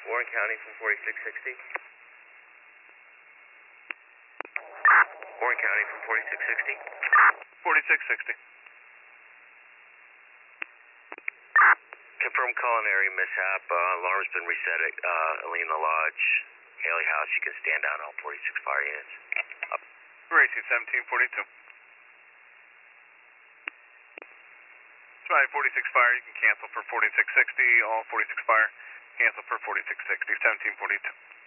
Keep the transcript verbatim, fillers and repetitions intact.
Warren County from forty-six sixty. Warren County from forty-six sixty. forty-six sixty. Confirm culinary mishap. Uh, alarm's been reset at uh, Alina Lodge, Haley House. You can stand down all forty-six fire units. Up. Racing seventeen forty-two. Somebody forty-six fire, you can cancel for forty-six sixty. All forty-six fire, cancel for forty-six sixty. seventeen forty-two.